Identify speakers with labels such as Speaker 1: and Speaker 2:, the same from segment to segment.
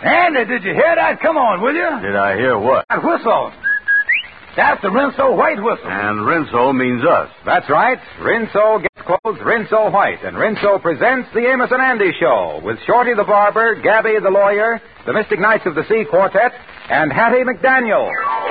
Speaker 1: Andy, did you hear that? Come on, will you?
Speaker 2: Did I hear what?
Speaker 1: That whistle. That's the Rinso White whistle.
Speaker 2: And Rinso means us.
Speaker 3: That's right. Rinso gets clothes Rinso White, and Rinso presents the Amos and Andy Show with Shorty the Barber, Gabby the Lawyer, the Mystic Knights of the Sea Quartet, and Hattie McDaniel.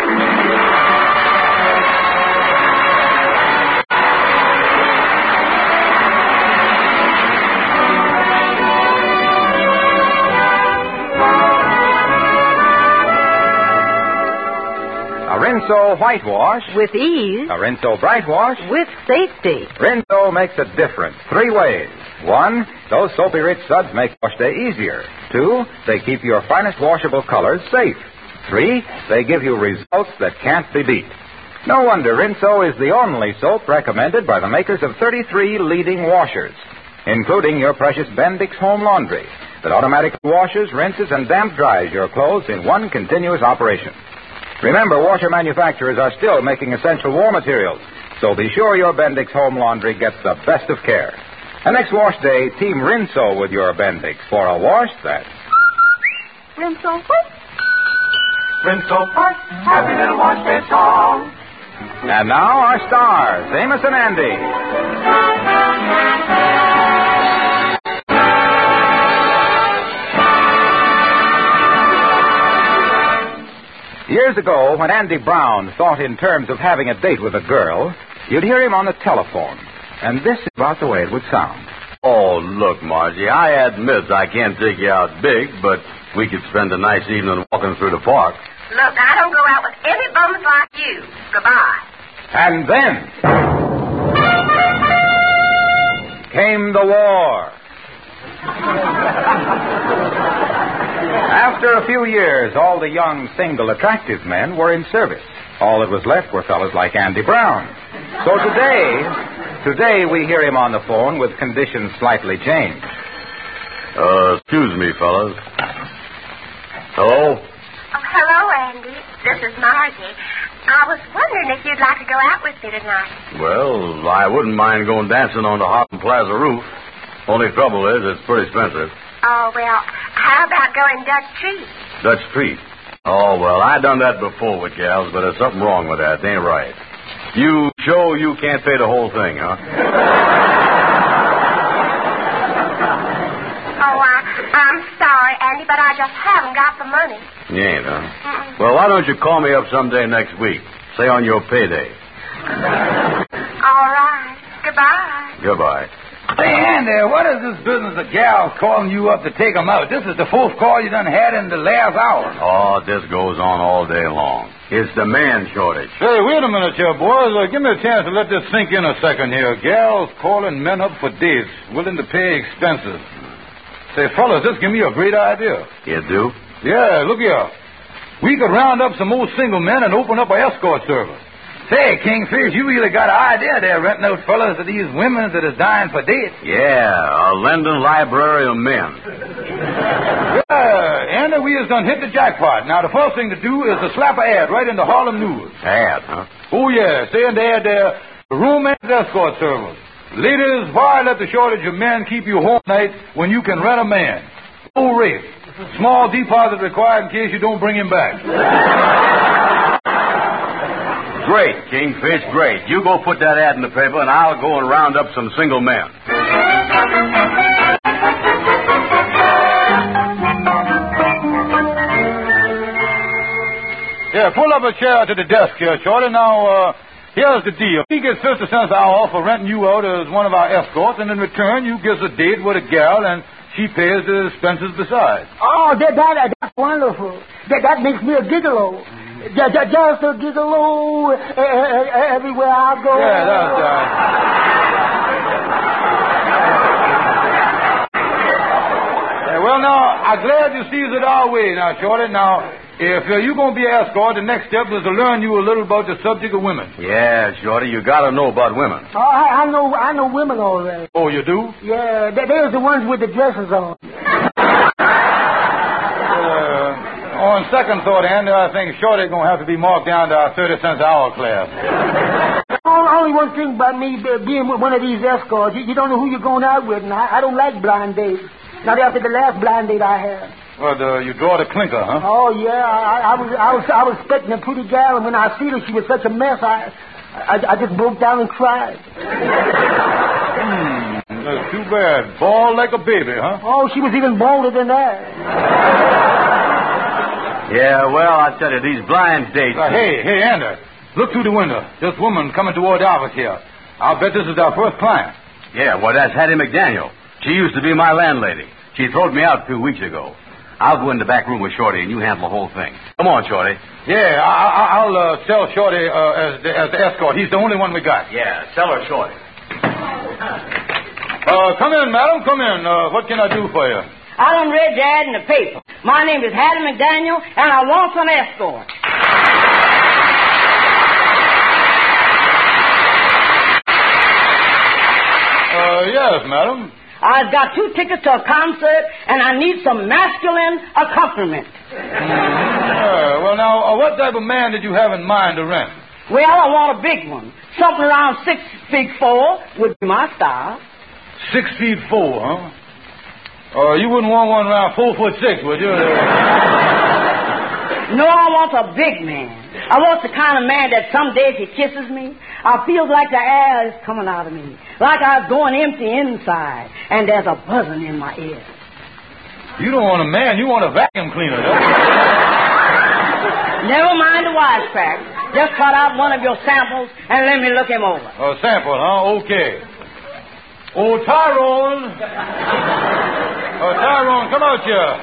Speaker 3: A Rinso Whitewash.
Speaker 4: With ease.
Speaker 3: A Rinso Brightwash.
Speaker 4: With safety.
Speaker 3: Rinso makes a difference 3 ways. 1, those soapy rich suds make wash day easier. 2, they keep your finest washable colors safe. 3, they give you results that can't be beat. No wonder Rinso is the only soap recommended by the makers of 33 leading washers, including your precious Bendix Home Laundry, that automatically washes, rinses, and damp dries your clothes in one continuous operation. Remember, washer manufacturers are still making essential war materials, so be sure your Bendix Home Laundry gets the best of care. And next wash day, team Rinso with your Bendix for a wash that's...
Speaker 4: Rinso what?
Speaker 1: Rinso White, happy little wash day song.
Speaker 3: And now our stars, Amos and Andy. Years ago, when Andy Brown thought in terms of having a date with a girl, you'd hear him on the telephone, and this is about the way it would sound.
Speaker 2: Oh, look, Margie, I admit I can't take you out big, but we could spend a nice evening walking through the park.
Speaker 5: Look, I don't go out with any bums like you. Goodbye.
Speaker 3: And then came the war. After a few years, all the young, single, attractive men were in service. All that was left were fellas like Andy Brown. So today we hear him on the phone with conditions slightly changed.
Speaker 2: Excuse me, fellas. Hello?
Speaker 5: Oh, hello, Andy. This is Margie. I was wondering if you'd like to go out with me tonight.
Speaker 2: Well, I wouldn't mind going dancing on the Harlem Plaza roof. Only trouble is, it's pretty expensive.
Speaker 5: Oh, well, how about going Dutch Treat?
Speaker 2: Dutch Treat? Oh, well, I done that before with gals, but there's something wrong with that. It ain't right. You show you can't pay the whole thing, huh?
Speaker 5: Oh, I'm sorry, Andy, but I just haven't got the money.
Speaker 2: You ain't, huh? Well, why don't you call me up someday next week? Say on your payday.
Speaker 5: All right. Goodbye.
Speaker 2: Goodbye.
Speaker 1: Hey, Andy, what is this business of gals calling you up to take them out? This is the fourth call you done had in the last hour.
Speaker 2: Oh, this goes on all day long. It's the man shortage.
Speaker 6: Hey, wait a minute here, boys. Give me a chance to let this sink in a second here. Gals calling men up for dates, willing to pay expenses. Say, fellas, this give me a great idea.
Speaker 2: You do?
Speaker 6: Yeah, look here. We could round up some old single men and open up an escort service.
Speaker 1: Say, Kingfish, you really got an idea there renting out fellas to these women that is dying for dates.
Speaker 2: Yeah, a London library of men.
Speaker 6: Yeah, Andy, we has done hit the jackpot. Now, the first thing to do is to slap an ad right in the Harlem News.
Speaker 2: Ad, huh?
Speaker 6: Oh, yeah. Say in the ad there, the romance escort service. Ladies, why let the shortage of men keep you home nights when you can rent a man? Low rate. Small deposit required in case you don't bring him back.
Speaker 2: Great, Kingfish, great. You go put that ad in the paper, and I'll go and round up some single men.
Speaker 6: Yeah, pull up a chair to the desk here, Shorty. Now, here's the deal. He gets 50 cents an hour for renting you out as one of our escorts, and in return, you gives a date with a gal, and she pays the expenses besides.
Speaker 7: Oh, that's wonderful. That makes me a gigolo. Just a gigolo everywhere I go.
Speaker 6: Yeah, that's right. Well, now, I'm glad you sees it our way now, Shorty. Now, if you're going to be an escort, the next step is to learn you a little about the subject of women.
Speaker 2: Yeah, Shorty, you got to know about women.
Speaker 7: Oh, I know women already.
Speaker 6: Oh, you do?
Speaker 7: Yeah, they're the ones with the dresses on.
Speaker 6: On second thought, Andy, I think Shorty's going to have to be marked down to our 30 cents an hour class.
Speaker 7: Only one thing about me being one of these escorts, you don't know who you're going out with, and I don't like blind dates. Not after the last blind date I had.
Speaker 6: Well, you draw the clinker, huh?
Speaker 7: Oh, yeah. I was expecting a pretty gal, and when I seen her, she was such a mess, I just broke down and cried.
Speaker 6: That's too bad. Bald like a baby, huh?
Speaker 7: Oh, she was even bolder than that.
Speaker 2: Yeah, well, I tell you, these blind dates...
Speaker 6: Hey, Andy, look through the window. This woman coming toward the office here. I'll bet this is our first client.
Speaker 2: Yeah, well, that's Hattie McDaniel. She used to be my landlady. She throwed me out 2 weeks ago. I'll go in the back room with Shorty, and you handle the whole thing. Come on, Shorty.
Speaker 6: Yeah, I'll sell Shorty as the escort. He's the only one we got.
Speaker 2: Yeah, sell her Shorty.
Speaker 6: Come in, madam. Come in. What can I do for you?
Speaker 8: I done read your ad in the paper. My name is Hattie McDaniel, and I want some escort.
Speaker 6: Yes, madam.
Speaker 8: I've got 2 tickets to a concert, and I need some masculine accompaniment.
Speaker 6: Well, now, what type of man did you have in mind to rent?
Speaker 8: Well, I want a big one. Something around 6'4" would be my style.
Speaker 6: 6'4", huh? You wouldn't want one around 4'6", would you?
Speaker 8: No, I want a big man. I want the kind of man that some days he kisses me, I feel like the air is coming out of me, like I was going empty inside, and there's a buzzing in my ear.
Speaker 6: You don't want a man, you want a vacuum cleaner, don't you?
Speaker 8: Never mind the wisecrack. Just cut out one of your samples and let me look him over.
Speaker 6: A sample, huh? Okay. Oh, Tyrone. Tyrone, come out here.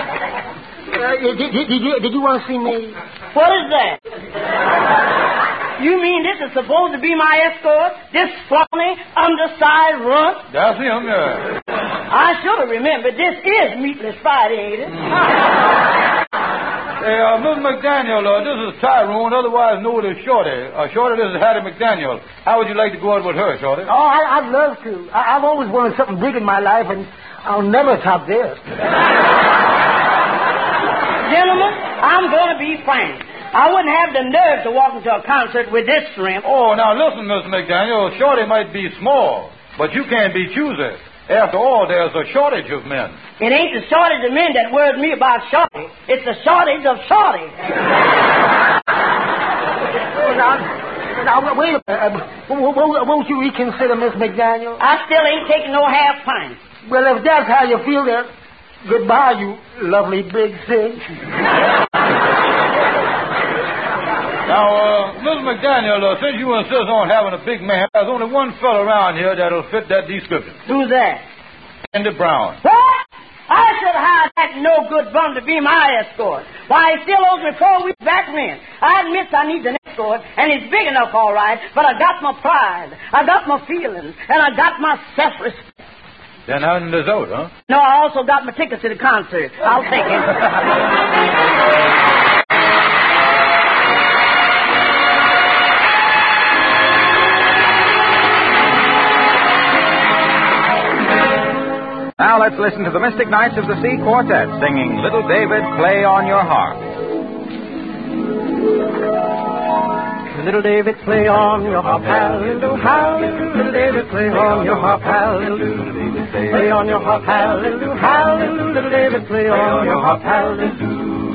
Speaker 7: Did you want to see me?
Speaker 8: What is that? You mean this is supposed to be my escort? This scrawny, undersized runt?
Speaker 6: That's him, yeah.
Speaker 8: I should have remembered. This is Meatless Friday, ain't it?
Speaker 6: Hey, Miss McDaniel, this is Tyrone, otherwise known as Shorty. Shorty, this is Hattie McDaniel. How would you like to go out with her, Shorty?
Speaker 7: Oh, I'd love to. I've always wanted something big in my life, and I'll never top this.
Speaker 8: Gentlemen, I'm going to be frank. I wouldn't have the nerve to walk into a concert with this shrimp.
Speaker 6: Oh, now listen, Miss McDaniel. Shorty might be small, but you can't be choosy. After all, there's a shortage of men.
Speaker 8: It ain't the shortage of men that worries me about Shorty. It's the shortage of Shorty.
Speaker 7: Now, wait a minute. Won't you reconsider, Miss McDaniel?
Speaker 8: I still ain't taking no half pints.
Speaker 7: Well, if that's how you feel, then goodbye, you lovely big thing.
Speaker 6: Now, Miss McDaniel, since you insist on having a big man, there's only one fellow around here that'll fit that description.
Speaker 8: Who's that?
Speaker 6: Andy Brown.
Speaker 8: What? I should hire that no-good bum to be my escort. Why, he still owes me 4 weeks back rent. I admit I need an escort, and he's big enough, all right, but I got my pride, I got my feelings, and I got my self-respect.
Speaker 6: Then having this out, huh?
Speaker 8: No, I also got my tickets to the concert. I'll take it.
Speaker 3: Now let's listen to the Mystic Knights of the Sea Quartet singing Little David, Play on Your Harp.
Speaker 9: Little David, play on your harp, hallelujah, hallelujah. Little David, play on your harp, hallelujah. Play on your harp, hallelujah, hallelujah. Little David, play on your harp, hallelujah.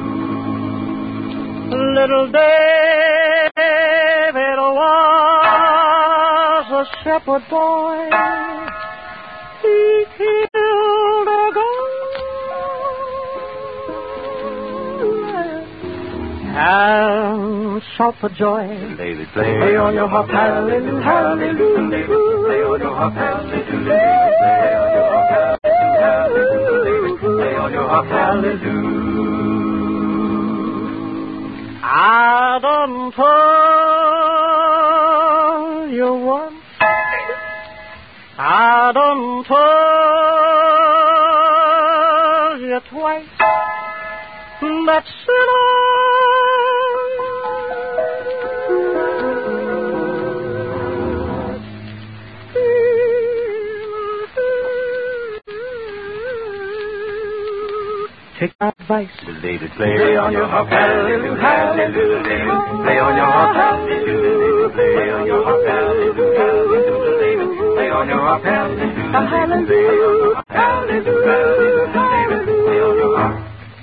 Speaker 9: Little David was a shepherd boy. He killed a goat and shout for joy.
Speaker 2: David,
Speaker 9: play on your harp, hallelujah, hallelujah.
Speaker 2: David, play on your harp, hallelujah. Play on your harp, hallelujah.
Speaker 9: I done told you once, I done told you twice, that take my advice.
Speaker 2: David, play on your harp, hallelujah, hallelujah. Play on your harp, hallelujah. Play on your harp, hallelujah. Play on your harp, hallelujah. Hallelujah, hallelujah. Play on your harp.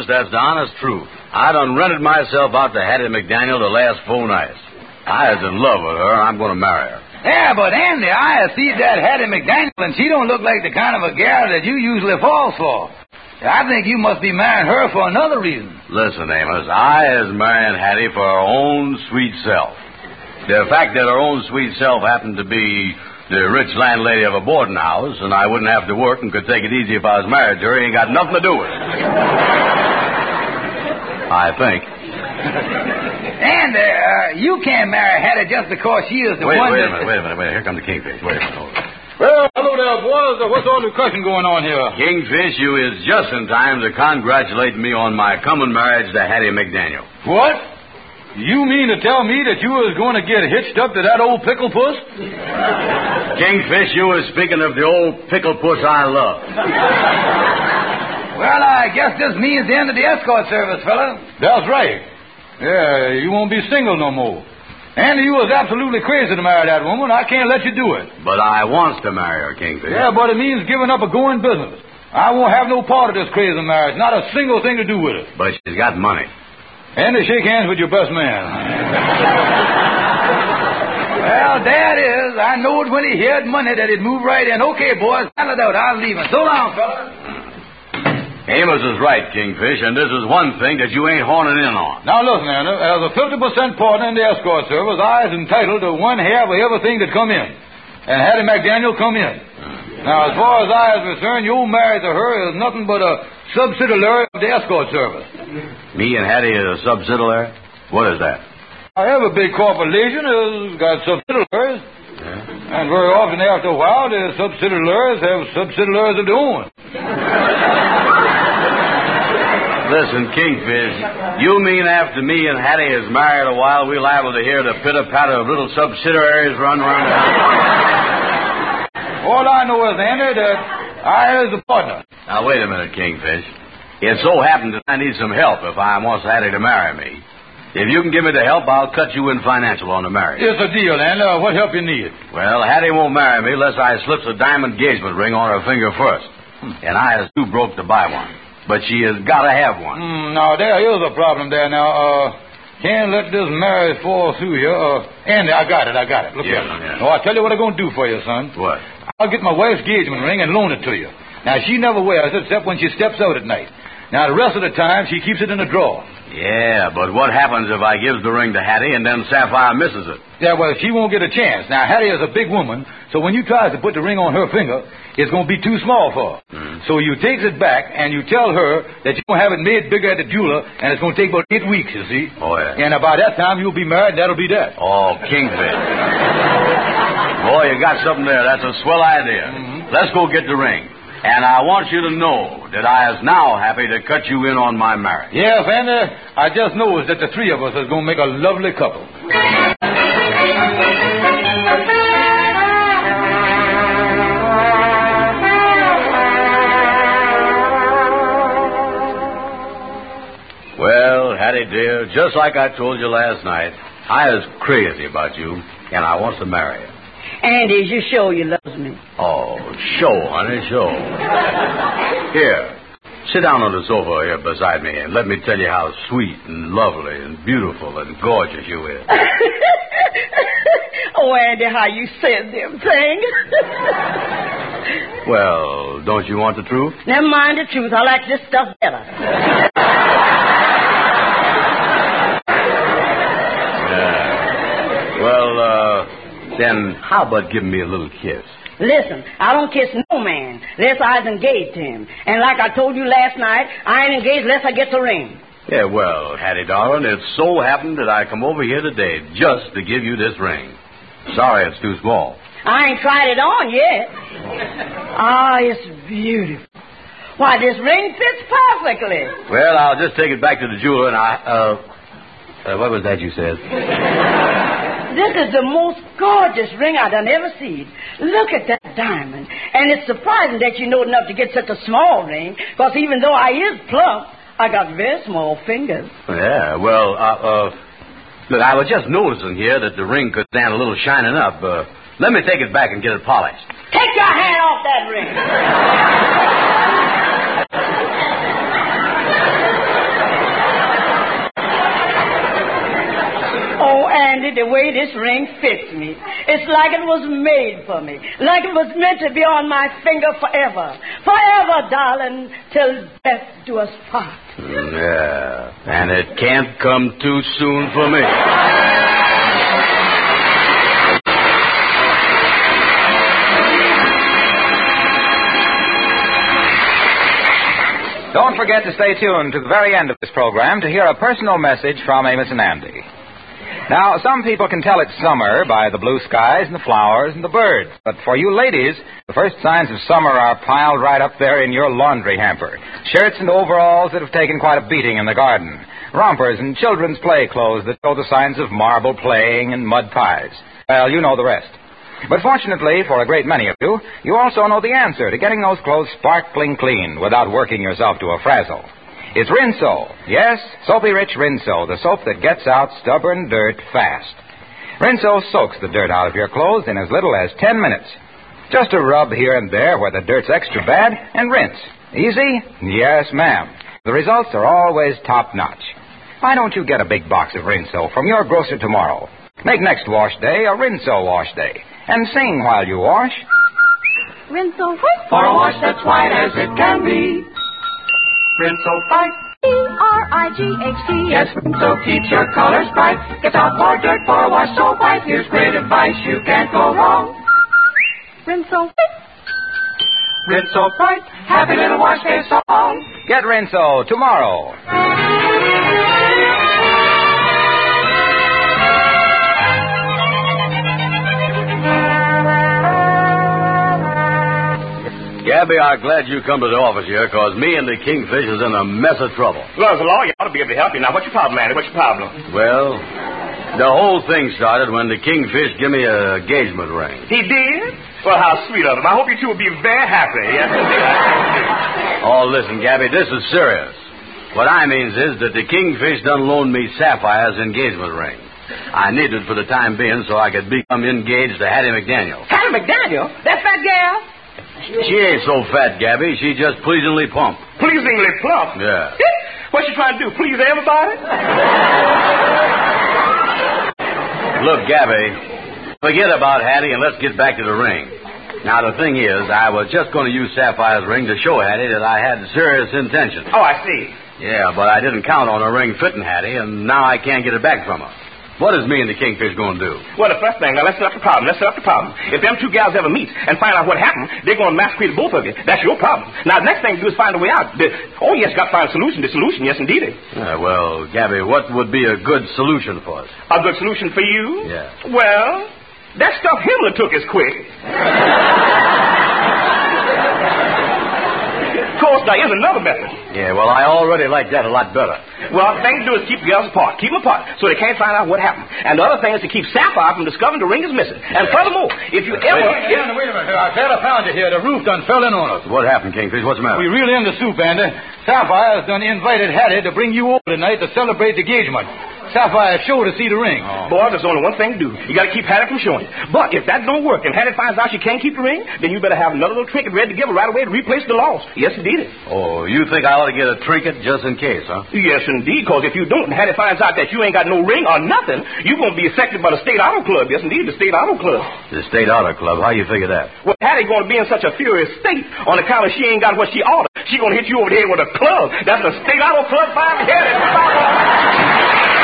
Speaker 10: Amos, that's the honest truth. I done rented myself out to Hattie McDaniel the last 4 nights. I was in love with her, and I'm going to marry her.
Speaker 1: Yeah, but Andy, I see that Hattie McDaniel, and she don't look like the kind of a gal that you usually fall for. I think you must be marrying her for another reason.
Speaker 10: Listen, Amos, I is marrying Hattie for her own sweet self. The fact that her own sweet self happened to be the rich landlady of a boarding house, and I wouldn't have to work and could take it easy if I was married to her, ain't got nothing to do with it. I think.
Speaker 1: And you can't marry Hattie just because she is the one
Speaker 10: Wait a minute. Here comes the Kingfish. Wait a minute. Hold on.
Speaker 6: Well, hello there, boys. What's all the discussion going on here?
Speaker 10: Kingfish, you is just in time to congratulate me on my coming marriage to Hattie McDaniel.
Speaker 6: What? You mean to tell me that you was going to get hitched up to that old pickle puss?
Speaker 10: Kingfish, you was speaking of the old pickle puss I love.
Speaker 1: Well, I guess this means the end of the escort service, fella.
Speaker 6: That's right. Yeah, you won't be single no more. Andy, you was absolutely crazy to marry that woman. I can't let you do it.
Speaker 10: But I wants to marry her, Kingfish.
Speaker 6: Yeah, but it means giving up a going business. I won't have no part of this crazy marriage. Not a single thing to do with it.
Speaker 10: But she's got money.
Speaker 6: Andy, shake hands with your best man.
Speaker 1: Well, there it is. I knowed when he heard money that he'd move right in. Okay, boys, settle it out. I'll leave him. So long, fella.
Speaker 10: Amos is right, Kingfish, and this is one thing that you ain't horning in on.
Speaker 6: Now, listen, Andy, as a 50% partner in the escort service, I is entitled to 1/2 of everything that come in. And Hattie McDaniel come in. Now, as far as I is concerned, your marriage to her is nothing but a subsidiary of the escort service.
Speaker 10: Me and Hattie is a subsidiary? What is that?
Speaker 6: Every big corporation has got subsidiaries. Yeah. And very often after a while, the subsidiaries have subsidiaries of their own.
Speaker 10: Listen, Kingfish, you mean after me and Hattie is married a while, we're liable to hear the pitter-patter of little subsidiaries run around the house?
Speaker 6: All I know is, Andy, that I is the partner.
Speaker 10: Now, wait a minute, Kingfish. It so happened that I need some help if I wants Hattie to marry me. If you can give me the help, I'll cut you in financial on the marriage.
Speaker 6: It's a deal, Andy. What help you need?
Speaker 10: Well, Hattie won't marry me unless I slips a diamond engagement ring on her finger first. And I is too broke to buy one. But she has got to have one.
Speaker 6: Now, there is a problem there. Now, can't let this marriage fall through here. Andy, I got it. Look here.
Speaker 10: Yeah.
Speaker 6: Oh, I'll tell you what I'm going to do for you, son.
Speaker 10: What?
Speaker 6: I'll get my wife's engagement ring and loan it to you. Now, she never wears it except when she steps out at night. Now, the rest of the time, she keeps it in a drawer.
Speaker 10: Yeah, but what happens if I gives the ring to Hattie and then Sapphire misses it?
Speaker 6: Yeah, well, she won't get a chance. Now, Hattie is a big woman, so when you try to put the ring on her finger, it's going to be too small for her. So you takes it back, and you tell her that you're going to have it made bigger at the jeweler, and it's going to take about 8 weeks, you see.
Speaker 10: Oh, yeah.
Speaker 6: And by that time, you'll be married, and that'll be that.
Speaker 10: Oh, Kingfish. Boy, you got something there. That's a swell idea. Let's go get the ring. And I want you to know that I is now happy to cut you in on my marriage.
Speaker 6: Yeah, Andy, I just knows that the three of us is going to make a lovely couple.
Speaker 10: Well, Hattie, dear, just like I told you last night, I is crazy about you, and I wants to marry you.
Speaker 8: Andy, you show you loves me.
Speaker 10: Oh, show, honey, show. Here, sit down on the sofa here beside me and let me tell you how sweet and lovely and beautiful and gorgeous you is.
Speaker 8: Oh, Andy, how you said them things.
Speaker 10: Well, don't you want the truth?
Speaker 8: Never mind the truth. I like this stuff better.
Speaker 10: Yeah. Well, then how about giving me a little kiss?
Speaker 8: Listen, I don't kiss no man unless I was engaged to him. And like I told you last night, I ain't engaged unless I get the ring.
Speaker 10: Yeah, well, Hattie, darling, it so happened that I come over here today just to give you this ring. Sorry it's too small.
Speaker 8: I ain't tried it on yet. Ah, it's beautiful. Why, this ring fits perfectly.
Speaker 10: Well, I'll just take it back to the jeweler and what was that you said?
Speaker 8: This is the most gorgeous ring I done ever seen. Look at that diamond. And it's surprising that you know enough to get such a small ring, because even though I is plump, I got very small fingers.
Speaker 10: Yeah, well, look, I was just noticing here that the ring could stand a little shining up. Let me take it back and get it polished.
Speaker 8: Take your hand off that ring. Andy, the way this ring fits me. It's like it was made for me. Like it was meant to be on my finger forever. Forever, darling, till death do us part.
Speaker 10: Yeah, and it can't come too soon for me.
Speaker 3: Don't forget to stay tuned to the very end of this program to hear a personal message from Amos and Andy. Now, some people can tell it's summer by the blue skies and the flowers and the birds. But for you ladies, the first signs of summer are piled right up there in your laundry hamper. Shirts and overalls that have taken quite a beating in the garden. Rompers and children's play clothes that show the signs of marble playing and mud pies. Well, you know the rest. But fortunately, for a great many of you, you also know the answer to getting those clothes sparkling clean without working yourself to a frazzle. It's Rinso. Yes, Soapy Rich Rinso, the soap that gets out stubborn dirt fast. Rinso soaks the dirt out of your clothes in as little as 10 minutes. Just a rub here and there where the dirt's extra bad and rinse. Easy? Yes, ma'am. The results are always top-notch. Why don't you get a big box of Rinso from your grocer tomorrow? Make next wash day a Rinso wash day. And sing while you wash.
Speaker 4: Rinso white.
Speaker 2: For a wash that's white as it can be. Rinso Fight.
Speaker 4: P-R-I-G-H-T.
Speaker 2: Yes, Rinso keeps your colors bright. Gets out more dirt for a wash so white. Here's great advice, you can't go wrong.
Speaker 4: Rinso white.
Speaker 2: Rinso Fight. Happy little wash day song.
Speaker 3: Get Rinso tomorrow.
Speaker 10: Gabby, I'm glad you come to the office here, because me and the Kingfish is in a mess of trouble.
Speaker 11: Well, as a lawyer, you ought to be able to help you. Now, what's your problem, Andy? What's your problem?
Speaker 10: Well, the whole thing started when the Kingfish gave me an engagement ring.
Speaker 11: He did? Well, how sweet of him. I hope you two will be very happy. Yes, indeed.
Speaker 10: Oh, listen, Gabby, this is serious. What I means is that the Kingfish done loaned me Sapphire's engagement ring. I need it for the time being so I could become engaged to Hattie McDaniel.
Speaker 8: Hattie McDaniel? That fat gal?
Speaker 10: She ain't so fat, Gabby. She just pleasingly plump.
Speaker 11: Pleasingly plump?
Speaker 10: Yeah.
Speaker 11: What's she trying to do, please everybody?
Speaker 10: Look, Gabby, forget about Hattie and let's get back to the ring. Now, the thing is, I was just going to use Sapphire's ring to show Hattie that I had serious intentions.
Speaker 11: Oh, I see.
Speaker 10: Yeah, but I didn't count on her ring fitting Hattie, and now I can't get it back from her. What is me and the Kingfish going to do?
Speaker 11: Well, the first thing, now let's set up the problem. If them two gals ever meet and find out what happened, they're going to massacre both of you. That's your problem. Now, the next thing to do is find a way out. Oh, yes, got to find a solution. The solution, yes, indeed.
Speaker 10: Well, Gabby, what would be a good solution for us?
Speaker 11: A good solution for you?
Speaker 10: Yeah.
Speaker 11: Well, that stuff Himmler took is quick. Of course, there is another method.
Speaker 10: Yeah, well, I already like that a lot better.
Speaker 11: Well, the thing to do is keep the girls apart. Keep them apart so they can't find out what happened. And the other thing is to keep Sapphire from discovering the ring is missing. And furthermore, if you ever...
Speaker 6: Wait a minute. I found it here. The roof done fell in on us.
Speaker 10: What happened, Kingfish? What's the matter?
Speaker 6: We really in the soup, Andy. Sapphire has done invited Hattie to bring you over tonight to celebrate the engagement. Sapphire showed to see the ring.
Speaker 11: Oh. Boy, there's only one thing to do. You got to keep Hattie from showing it. But if that don't work and Hattie finds out she can't keep the ring, then you better have another little trinket ready to give her right away to replace the loss. Yes, indeed.
Speaker 10: Oh, you think I ought to get a trinket just in case, huh?
Speaker 11: Yes, indeed, because if you don't and Hattie finds out that you ain't got no ring or nothing, you're going to be affected by the State Auto Club. Yes, indeed, the State Auto Club.
Speaker 10: The State Auto Club? How you figure that?
Speaker 11: Well, Hattie going to be in such a furious state on account of she ain't got what she ought. She going to hit you over the head with a club. That's the State Auto Club 5-headed.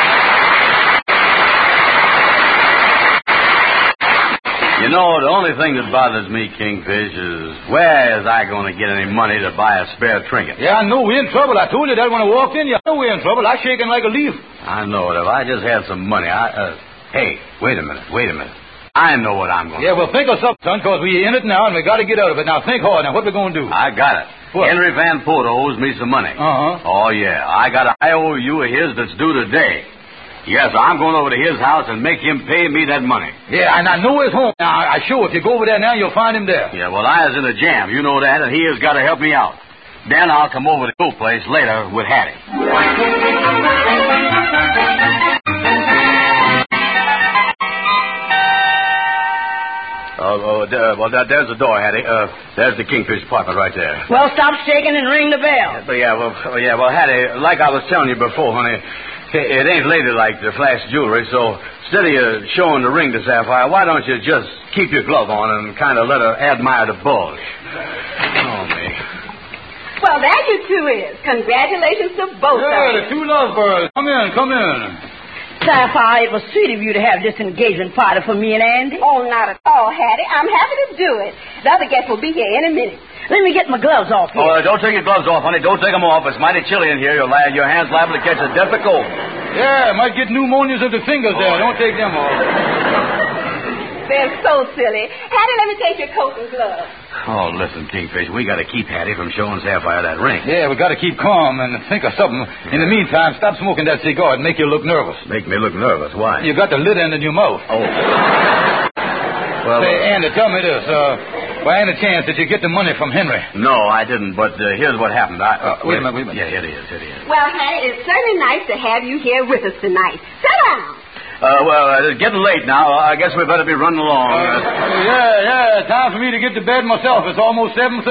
Speaker 10: You know, the only thing that bothers me, Kingfish, is where is I going to get any money to buy a spare trinket?
Speaker 6: Yeah, I know we're in trouble. I told you that when I walked in. I know we're in trouble. I'm shaking like a leaf.
Speaker 10: I know it. If I just had some money, Hey, wait a minute. I know what I'm going to do.
Speaker 6: Yeah, well, think of something, son, because we're in it now and we got to get out of it. Now, think hard. Now, what we going to do?
Speaker 10: I got it.
Speaker 6: What?
Speaker 10: Henry Van Poot owes me some money.
Speaker 6: Uh-huh.
Speaker 10: Oh, yeah. I got an IOU of his that's due today. Yes, I'm going over to his house and make him pay me that money.
Speaker 6: Yeah, and I know his home. Now, I sure if you go over there now, you'll find him there.
Speaker 10: Yeah, well, I was in a jam. You know that, and he has got to help me out. Then I'll come over to your place later with Hattie. There's the door, Hattie. There's the Kingfish apartment right there.
Speaker 8: Well, stop shaking and ring the bell.
Speaker 10: Well, Hattie, like I was telling you before, honey, It ain't ladylike to flash jewelry, so instead of showing the ring to Sapphire, why don't you just keep your glove on and kind of let her admire the bulge? Oh, me.
Speaker 12: Well, there you two is. Congratulations to both of you.
Speaker 6: Yeah, the two lovebirds. Come in.
Speaker 8: Sapphire, it was sweet of you to have this engagement party for me and Andy.
Speaker 12: Oh, not at all, Hattie. I'm happy to do it. The other guests will be here in a minute.
Speaker 8: Let me get my gloves off here.
Speaker 10: Oh, don't take your gloves off, honey. Don't take them off. It's mighty chilly in here. Your hands liable to catch a deathly cold.
Speaker 6: Yeah, might get pneumonias of the fingers there. Don't take them off.
Speaker 12: They're so silly. Hattie, let me take your coat and gloves.
Speaker 10: Oh, listen, Kingfish, we got to keep Hattie from showing Sapphire that ring.
Speaker 6: Yeah, we got to keep calm and think of something. In the meantime, stop smoking that cigar. It'll make you look nervous.
Speaker 10: Make me look nervous? Why?
Speaker 6: You got the lid end in your mouth.
Speaker 10: Oh. Well,
Speaker 6: say, Andy, tell me this. By any chance, did you get the money from Henry?
Speaker 10: No, I didn't, but here's what happened.
Speaker 6: Wait a minute.
Speaker 10: Yeah, it is.
Speaker 12: Well, Hattie, it's certainly nice to have you here with us tonight. Sit down.
Speaker 10: It's getting late now. I guess we better be running along.
Speaker 6: Yeah. Time for me to get to bed myself. It's almost 7:30.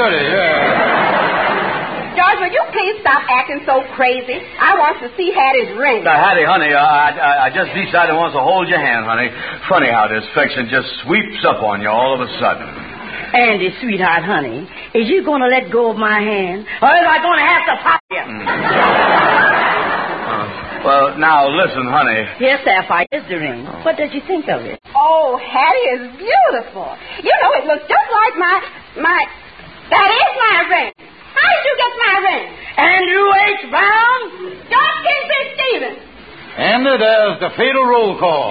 Speaker 6: Yeah.
Speaker 12: George, will you please stop acting so crazy? I want to see Hattie's ring.
Speaker 10: Hattie, honey, I just decided I want to hold your hand, honey. Funny how this affection just sweeps up on you all of a sudden.
Speaker 8: Andy, sweetheart, honey, is you going to let go of my hand, or is I going to have to pop you?
Speaker 10: Well, now, listen, honey.
Speaker 8: Yes, Sapphire, here's the ring. What did you think of it?
Speaker 12: Oh, Hattie is beautiful. You know, it looks just like my... That is my ring. How did you get my ring?
Speaker 8: Andrew H. Brown?
Speaker 12: George Kingfish Stevens.
Speaker 6: And there's the fatal roll call.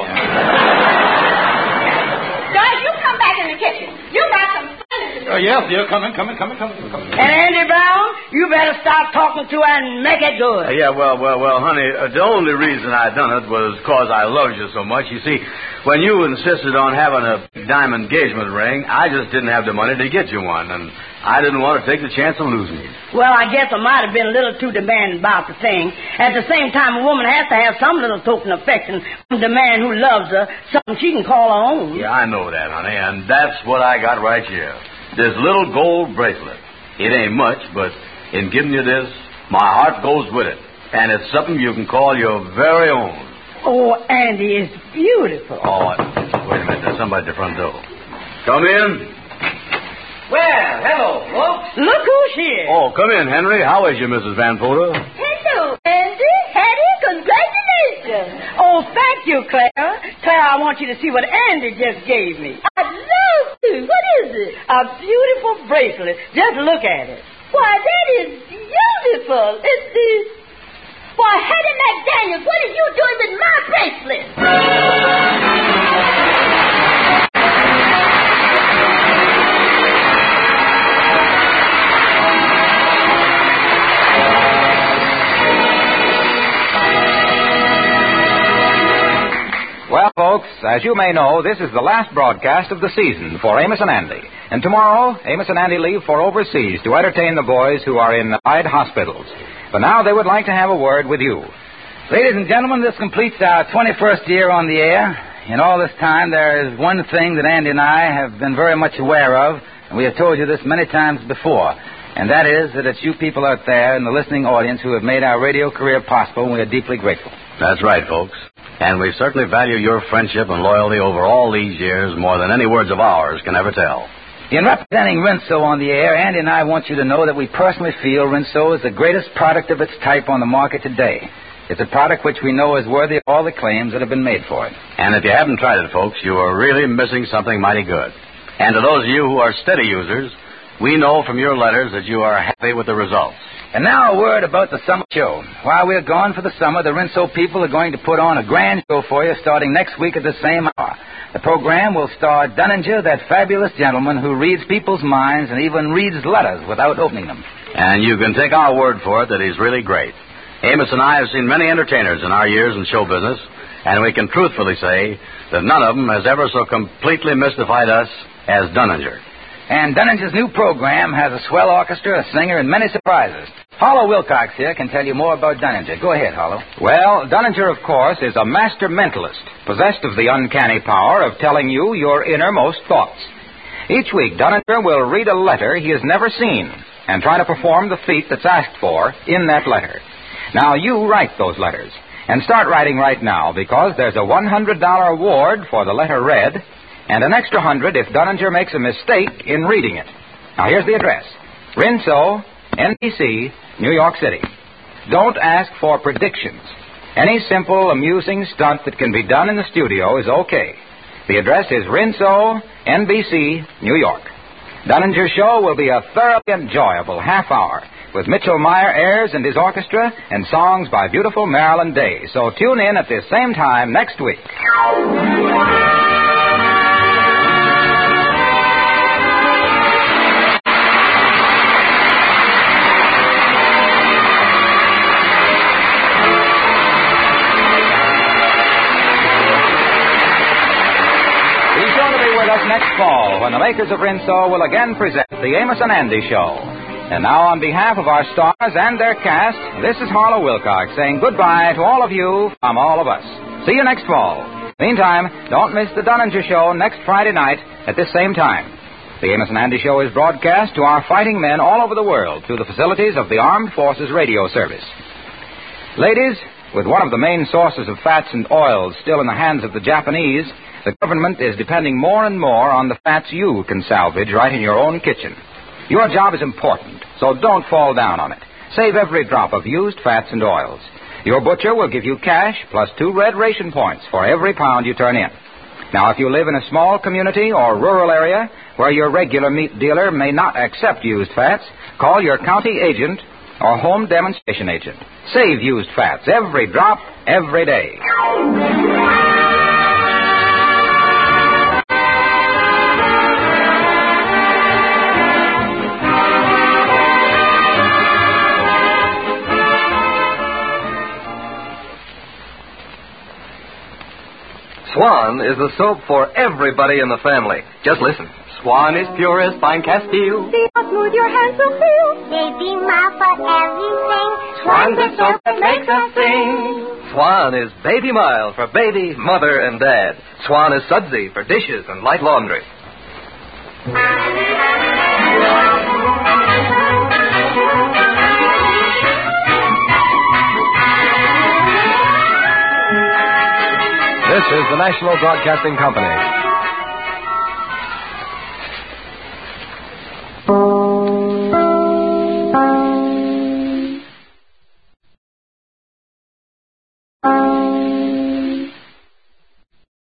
Speaker 12: George, you come back in the kitchen. You got some fun to do.
Speaker 6: Yes, dear. Come in.
Speaker 8: And Andy Brown, you better start talking to her and make it good.
Speaker 10: Well, honey, the only reason I done it was because I loved you so much. You see, when you insisted on having a diamond engagement ring, I just didn't have the money to get you one, and I didn't want to take the chance of losing you.
Speaker 8: Well, I guess I might have been a little too demanding about the thing. At the same time, a woman has to have some little token of affection from the man who loves her, something she can call her own.
Speaker 10: Yeah, I know that, honey, and that's what I got right here. This little gold bracelet. It ain't much, but in giving you this, my heart goes with it. And it's something you can call your very own.
Speaker 8: Oh, Andy, it's beautiful.
Speaker 10: Oh, wait a minute. There's somebody at the front door. Come in.
Speaker 13: Well, hello, folks.
Speaker 8: Look who's here.
Speaker 10: Oh, come in, Henry. How is you, Mrs. Van Poter?
Speaker 8: Hello, Andy. Hattie, congratulations. Oh, thank you, Clara. Clara, I want you to see what Andy just gave me.
Speaker 12: I'd love to. What is it?
Speaker 8: A beautiful bracelet. Just look at it.
Speaker 12: Why, that is beautiful. It's the... Why, Hattie McDaniels, what are you doing with my bracelet?
Speaker 3: Well, folks, as you may know, this is the last broadcast of the season for Amos and Andy. And tomorrow, Amos and Andy leave for overseas to entertain the boys who are in Allied hospitals. But now they would like to have a word with you.
Speaker 1: Ladies and gentlemen, this completes our 21st year on the air. In all this time, there is one thing that Andy and I have been very much aware of, and we have told you this many times before, and that is that it's you people out there in the listening audience who have made our radio career possible, and we are deeply grateful.
Speaker 10: That's right, folks. And we certainly value your friendship and loyalty over all these years more than any words of ours can ever tell.
Speaker 1: In representing Rinso on the air, Andy and I want you to know that we personally feel Rinso is the greatest product of its type on the market today. It's a product which we know is worthy of all the claims that have been made for it.
Speaker 10: And if you haven't tried it, folks, you are really missing something mighty good. And to those of you who are steady users, we know from your letters that you are happy with the results.
Speaker 1: And now a word about the summer show. While we're gone for the summer, the Rinso people are going to put on a grand show for you starting next week at the same hour. The program will star Dunninger, that fabulous gentleman who reads people's minds and even reads letters without opening them.
Speaker 10: And you can take our word for it that he's really great. Amos and I have seen many entertainers in our years in show business, and we can truthfully say that none of them has ever so completely mystified us as Dunninger.
Speaker 1: And Dunninger's new program has a swell orchestra, a singer, and many surprises. Hollow Wilcox here can tell you more about Dunninger. Go ahead, Hollow.
Speaker 3: Well, Dunninger, of course, is a master mentalist, possessed of the uncanny power of telling you your innermost thoughts. Each week, Dunninger will read a letter he has never seen and try to perform the feat that's asked for in that letter. Now, you write those letters. And start writing right now, because there's a $100 award for the letter red and an extra $100 if Dunninger makes a mistake in reading it. Now, here's the address. Rinso, NBC, New York City. Don't ask for predictions. Any simple, amusing stunt that can be done in the studio is okay. The address is Rinso, NBC, New York. Dunninger's show will be a thoroughly enjoyable half hour with Mitchell Meyer airs and his orchestra and songs by beautiful Marilyn Day. So tune in at this same time next week. Next fall, when the makers of Rinso will again present the Amos and Andy Show. And now, on behalf of our stars and their cast, this is Harlow Wilcox saying goodbye to all of you from all of us. See you next fall. Meantime, don't miss the Dunninger Show next Friday night at this same time. The Amos and Andy Show is broadcast to our fighting men all over the world through the facilities of the Armed Forces Radio Service. Ladies, with one of the main sources of fats and oils still in the hands of the Japanese, the government is depending more and more on the fats you can salvage right in your own kitchen. Your job is important, so don't fall down on it. Save every drop of used fats and oils. Your butcher will give you cash plus 2 red ration points for every pound you turn in. Now, if you live in a small community or rural area where your regular meat dealer may not accept used fats, call your county agent or home demonstration agent. Save used fats, every drop, every day.
Speaker 14: Swan is the soap for everybody in the family. Just listen. Swan is pure as fine Castile.
Speaker 4: See how smooth your hands will feel.
Speaker 5: Baby mouth for everything.
Speaker 14: Swan's the soap that makes us sing. Swan is baby mild for baby, mother, and dad. Swan is sudsy for dishes and light laundry.
Speaker 15: This is the National Broadcasting Company.